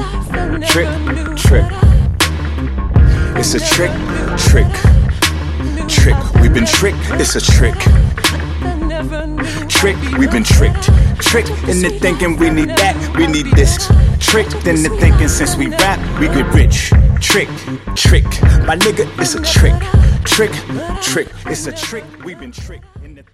Trick, trick. It's a trick, trick, trick. We've been tricked, it's a trick. Trick, we've been tricked. Tricked into thinking we need that, we need this. Tricked into thinking since we rap, we get rich. Trick, trick. My nigga, it's a trick. Trick, trick. It's a trick, we've been tricked.